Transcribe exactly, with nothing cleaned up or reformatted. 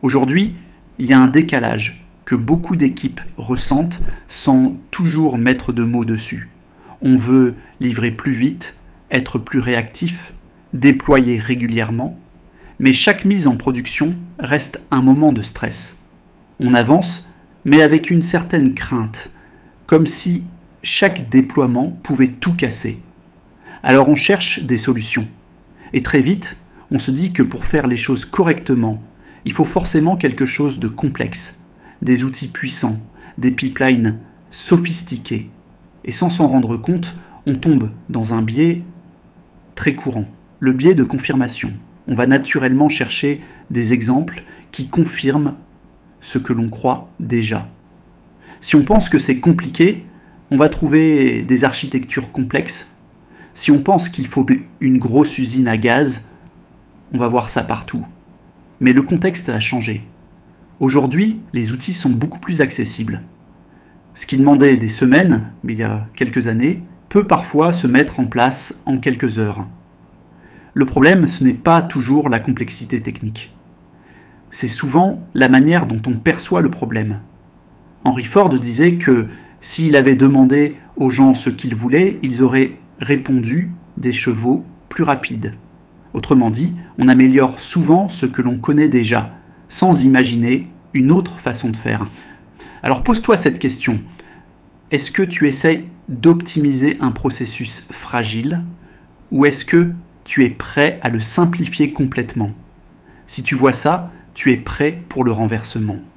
Aujourd'hui, il y a un décalage que beaucoup d'équipes ressentent sans toujours mettre de mots dessus. On veut livrer plus vite, être plus réactif, déployer régulièrement, mais chaque mise en production reste un moment de stress. On avance, mais avec une certaine crainte, comme si chaque déploiement pouvait tout casser. Alors on cherche des solutions. Et très vite, on se dit que pour faire les choses correctement, il faut forcément quelque chose de complexe, des outils puissants, des pipelines sophistiqués. Et sans s'en rendre compte, on tombe dans un biais très courant, le biais de confirmation. On va naturellement chercher des exemples qui confirment ce que l'on croit déjà. Si on pense que c'est compliqué, on va trouver des architectures complexes. Si on pense qu'il faut une grosse usine à gaz, on va voir ça partout. Mais le contexte a changé. Aujourd'hui, les outils sont beaucoup plus accessibles. Ce qui demandait des semaines, mais il y a quelques années, peut parfois se mettre en place en quelques heures. Le problème, ce n'est pas toujours la complexité technique. C'est souvent la manière dont on perçoit le problème. Henry Ford disait que s'il avait demandé aux gens ce qu'ils voulaient, ils auraient répondu des chevaux plus rapides. Autrement dit, on améliore souvent ce que l'on connaît déjà, sans imaginer une autre façon de faire. Alors pose-toi cette question. Est-ce que tu essayes d'optimiser un processus fragile ou est-ce que tu es prêt à le simplifier complètement? Si tu vois ça, tu es prêt pour le renversement.